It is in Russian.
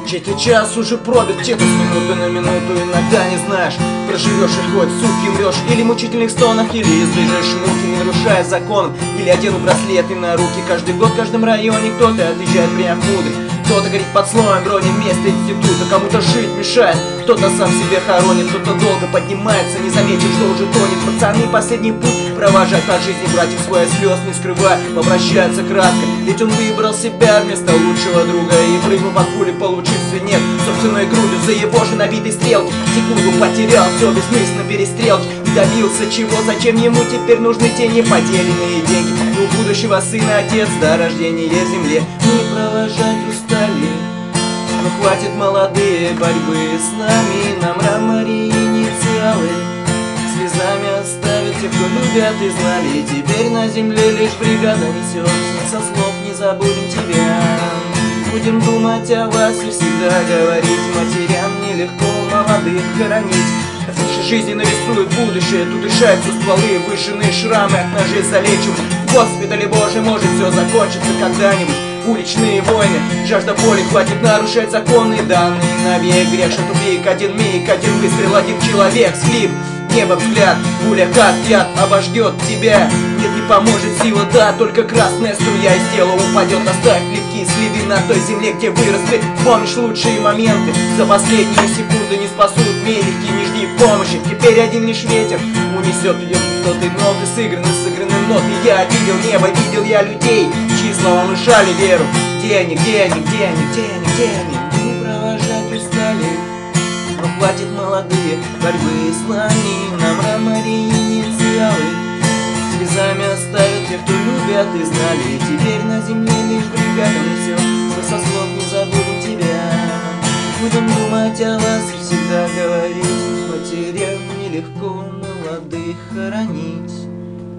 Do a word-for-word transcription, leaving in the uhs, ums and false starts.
Чей-то час уже пробит, где-то с минуты на минуту. Иногда не знаешь, проживешь и хоть сутки мрешь, или в мучительных стонах, или избежишь муки, не нарушая законов. Или одену браслеты на руки. Каждый год в каждом районе кто-то отъезжает, приняв мудрый. Кто-то горит под слоем брони вместо института, кому-то жить мешает, кто-то сам себе хоронит, кто-то долго поднимается, не заметив, что уже тонет. Пацаны, последний путь провожать по жизни братьев своих слез не скрывая, попрощаются кратко, ведь он выбрал себя вместо лучшего друга и прыгнул под пули, получив свинец собственной грудью за его же набитой стрелки. Секунду потерял все бессмысленно перестрелки, добился чего, зачем ему теперь нужны те неподеленные деньги. У будущего сына отец до рождения земле не провожать устали. Но хватит молодые борьбы с нами, на мраморе инициалы слезами оставить тех, кто любят и знали. Теперь на земле лишь бригада несет, со слов не забудем тебя. Будем думать о вас и всегда говорить, матерям нелегко молодых хоронить. Афиши жизни нарисуют будущее, тут решаются стволы, выжженные шрамы от ножей залечивают. В госпитале Божий может все закончиться когда-нибудь. Уличные войны, жажда боли, хватит нарушать законы, данные навек. Грешит убийк, один миг, один выстрел, один человек, слив. Небо взгляд, пуля как яд обожгет тебя. Нет, не поможет сила, да, только красная струя из тела упадет. Оставь липкие следы на той земле, где вырос ты. Помнишь лучшие моменты, за последние секунды не спасут мелики, не жди помощи. Теперь один лишь ветер унесет ее пустоты, ноты сыграны, сыграны ноты. Я видел небо, видел я людей, чьи слова внушали веру. Где они, где они, где они, где они, где они? Мы провожать устали, но хватит молодые борьбы с нами, на мраморе инициалы слезами оставят тех, кто любят и знали. Теперь на земле лишь бригада несет, мы со слов не забудем тебя. Будем думать о вас и всегда говорить, матерям нелегко молодых хоронить.